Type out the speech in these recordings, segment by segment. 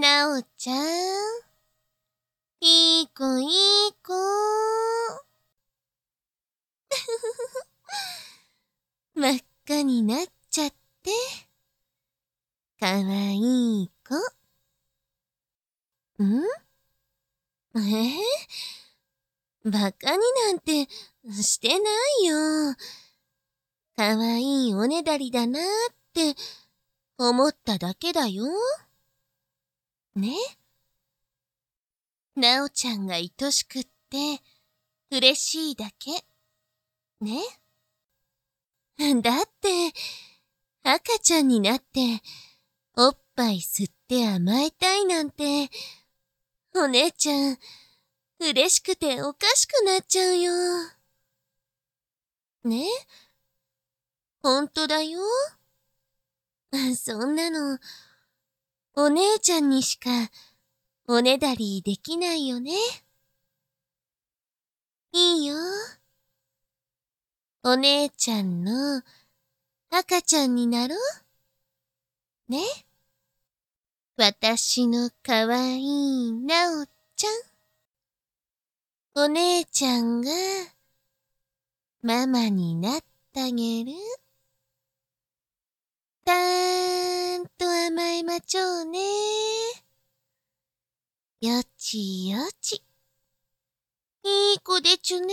なおちゃん、いい子いい子。真っ赤になっちゃって、かわいい子。ん？バカになんてしてないよ。かわいいおねだりだなって思っただけだよ。ね？なおちゃんが愛しくって嬉しいだけ。ね？だって、赤ちゃんになっておっぱい吸って甘えたいなんて、お姉ちゃん、嬉しくておかしくなっちゃうよ。ね？ほんとだよ。そんなの、お姉ちゃんにしかおねだりできないよね。いいよ。お姉ちゃんの赤ちゃんになろう。ね。私のかわいいなおちゃん。お姉ちゃんがママになってあげる。たーんと甘えまちょうね。よちよち。いい子でちゅね。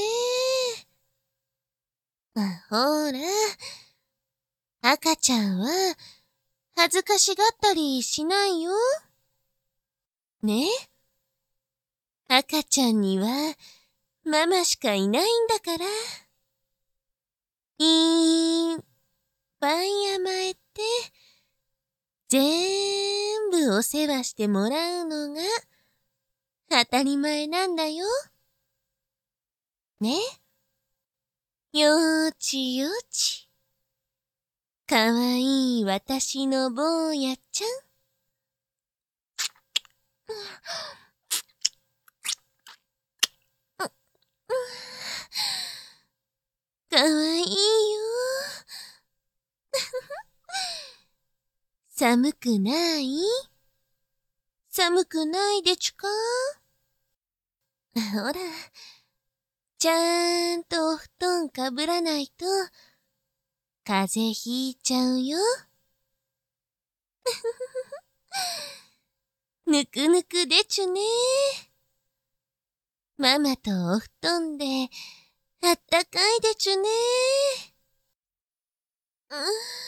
ほら、赤ちゃんは恥ずかしがったりしないよ。ね？赤ちゃんにはママしかいないんだから。いっぱい甘えて、全部お世話してもらうのが当たり前なんだよ。ね？よーちよち。かわいい私の坊やちゃん。かわいいよ。寒くない？寒くないでちゅか？ほら、ちゃんとお布団かぶらないと、風邪ひいちゃうよ。ぬくぬくでちゅね。ママとお布団であったかいでちゅね。も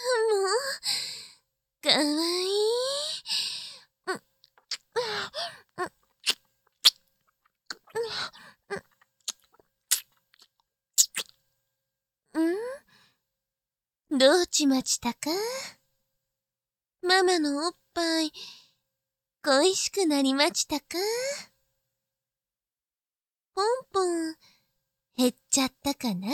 う、かわいい。どうちまちたか？ママのおっぱい、恋しくなりまちたか？ポンポン、減っちゃったかな？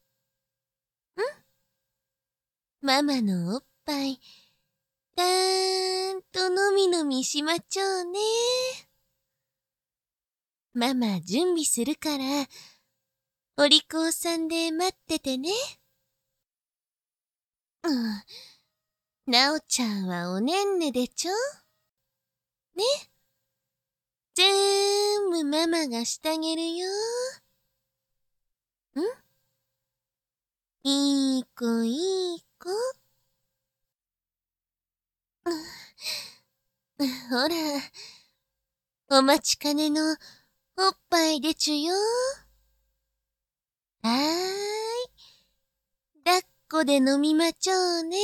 ママのおっぱい、たーんとのみのみしまちょうね。ママ準備するから、お利口さんで待っててね。なおちゃんはおねんねでちょ？ね？ぜーんぶママがしてあげるよ。いい子いい子。ほら、お待ちかねのおっぱいでちゅよ。はーい。抱っこで飲みまちょうね。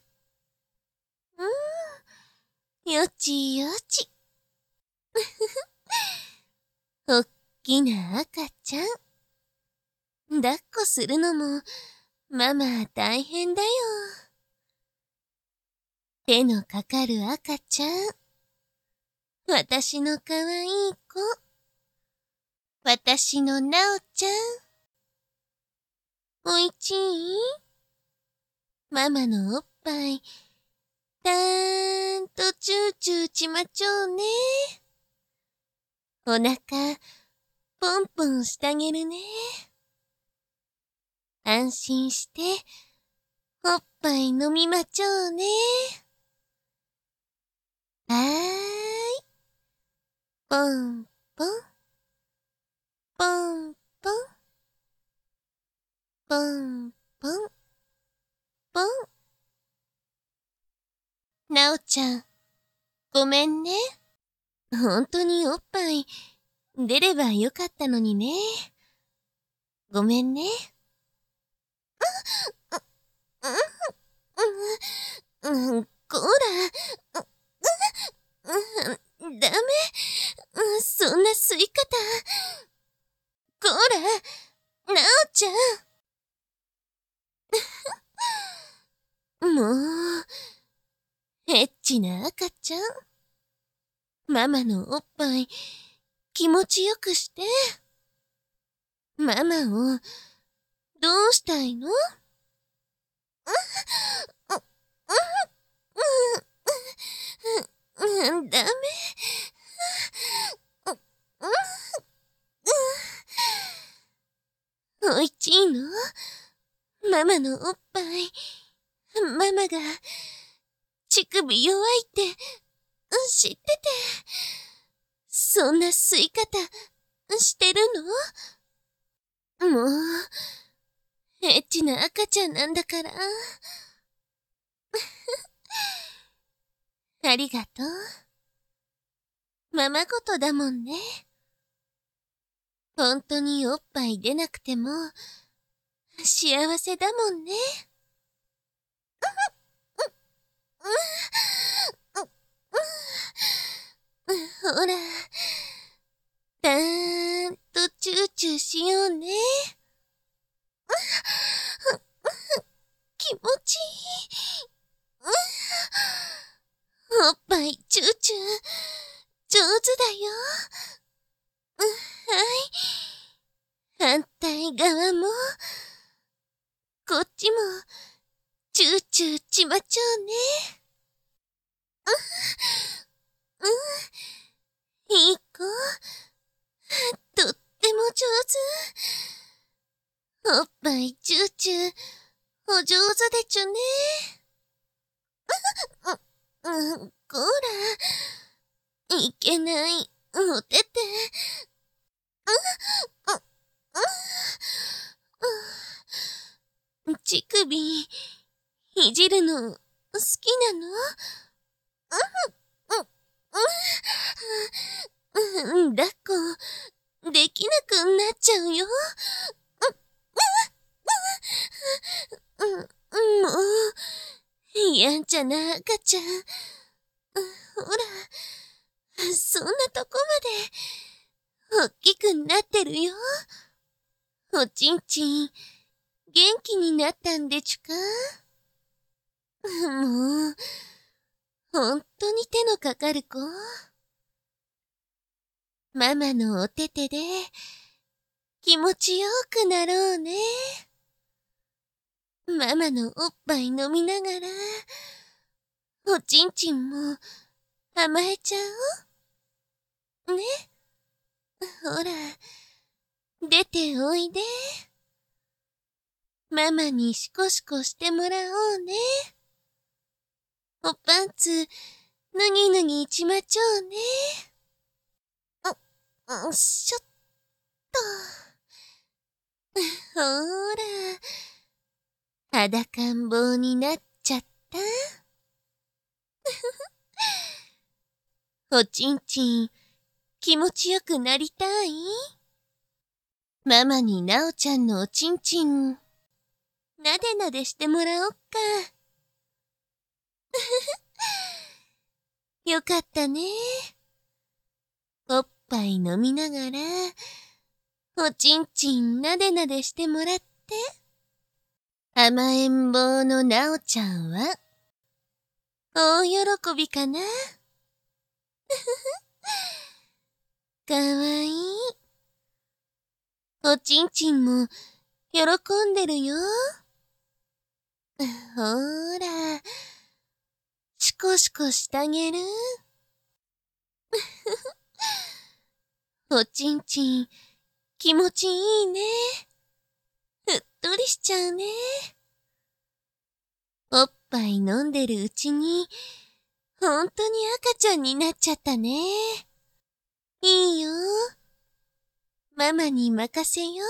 よちよち。おっきな赤ちゃん。抱っこするのも、ママ大変だよ。手のかかる赤ちゃん。私のかわいい子。私のなおちゃん。おいちい？ママのおっぱい、たーんとチューチューちまちょうね。お腹、ポンポンしてあげるね。安心して、おっぱい飲みまちょうね。はーい。 ポンポン、ポンポン、ポンポン、ポン。なおちゃん、ごめんね。ほんとにおっぱい、出ればよかったのにね。ごめんね。こら、ダメ。そんな吸い方。こら、なおちゃん。もう、エッチな赤ちゃん。ママのおっぱい、気持ちよくして。ママを、どうしたいの？ダメ。おいちいの？ママのおっぱい。ママが、乳首弱いって、知ってて。そんな吸い方、してるの？もう、エッチな赤ちゃんなんだから。ありがとう。ママごとだもんね。ほんとにおっぱい出なくても、幸せだもんね。ほら、たーんとチューチューしようね。気持ちいい。おっぱいチューチュー、上手だよ。はい。反対側も、こっちも、チューチューちまちょうね。いい子。とっても上手。おっぱいチューチュー、お上手でちゅね。こら、いけない、おてて。乳首、いじるの、好きなの？抱っこ、できなくなっちゃうよ。もう、やんちゃな赤ちゃん。ほら、そんなとこまで、おっきくなってるよ。おちんちん、元気になったんでちゅか？もう、ほんとに手のかかる子。ママのおててで、気持ちよくなろうね。ママのおっぱい飲みながら、おちんちんも甘えちゃおう。ね。ほら、出ておいで。ママにシコシコしてもらおうね。おパンツ、脱ぎ脱ぎちまちょうね。しょっと。ほら、裸ん坊になっちゃった。おちんちん、気持ちよくなりたい？ママになおちゃんのおちんちん、なでなでしてもらおっか。よかったね。おっぱい飲みながら、おちんちんなでなでしてもらって。甘えん坊のなおちゃんは、大喜びかな。かわいい。おちんちんも、喜んでるよ。ほーら、シコシコしてあげる。おちんちん、気持ちいいね。ふっとりしちゃうね。おっぱい飲んでるうちに、ほんとに赤ちゃんになっちゃったね。 いいよ。ママに任せよ。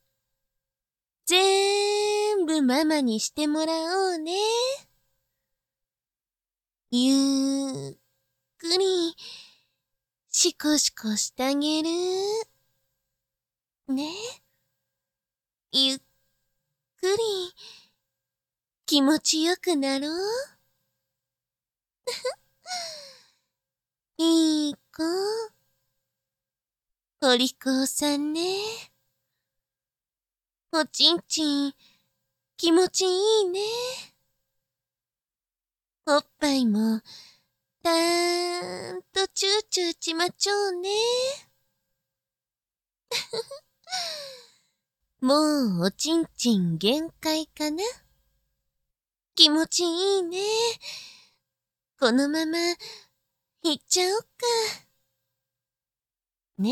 全部ママにしてもらおうね。ゆっくり、しこしこしてあげる。ね。ゆっくり、気持ちよくなろう。いい子。お利口さんね。おちんちん、気持ちいいね。おっぱいも、たーんとチューチューちまちょうね。もうおちんちん限界かな。気持ちいいね。このまま、いっちゃおっか。ね。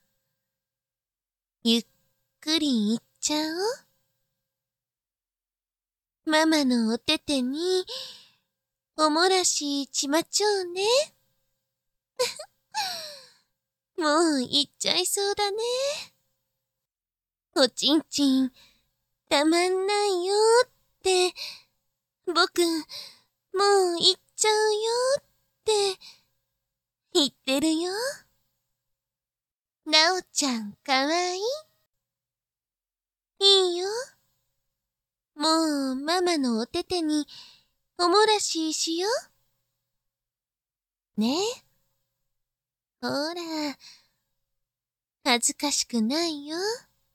ゆっくりいっちゃお。ママのお手々に、おもらしちまちょうね。もういっちゃいそうだね。おちんちん、たまんないよって、僕、もう行っちゃうよって言ってるよ。なおちゃんかわいい？いいよ。もうママのお手々におもらししよう。ね。ほら、恥ずかしくないよ。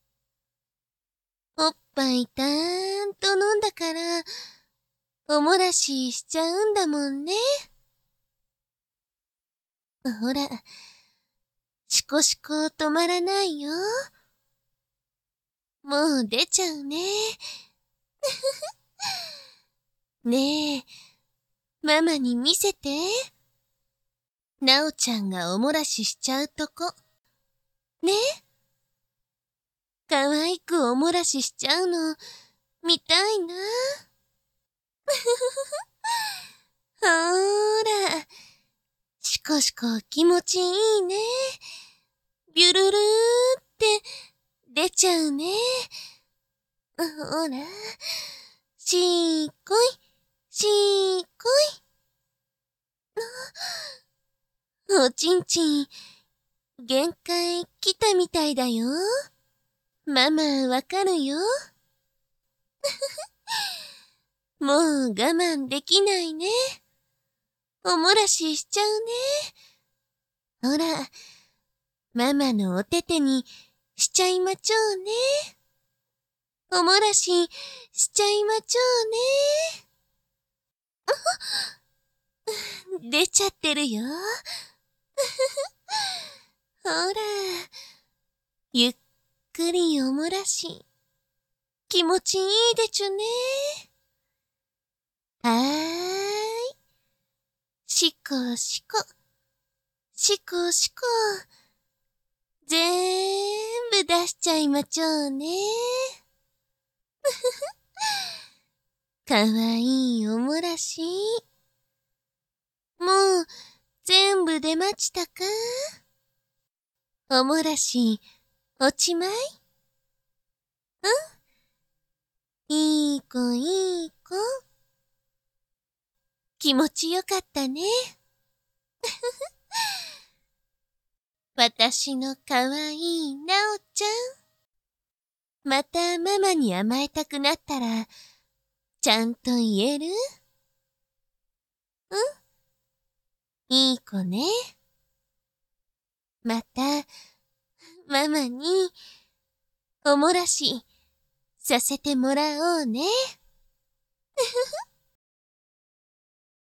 おっぱいたーんと飲んだから、おもらししちゃうんだもんね。ほら、しこしこ止まらないよ。もう出ちゃうね。ねえ、ママに見せて。なおちゃんがおもらししちゃうとこ。ね。かわいくおもらししちゃうの、見たいな。ほーら、しこしこ気持ちいいね。ビュルルーって出ちゃうね。ほら、しーこい、しーこい。おちんちん、限界来たみたいだよ。ママわかるよ。もう我慢できないね。おもらししちゃうね。ほら、ママのお手々にしちゃいまちょうね。おもらししちゃいまちょうね。出ちゃってるよ。ほら、ゆっくりおもらし。気持ちいいでちゅね。はーい。しこしこ。しこしこ。全部出しちゃいまちょうね。かわいいおもらし。もう全部出まちたか？おもらしおちまい？いい子いい子。気持ちよかったね。私のかわいいなおちゃん。またママに甘えたくなったら、ちゃんと言える？いい子ね。また、ママに、おもらし、させてもらおうね。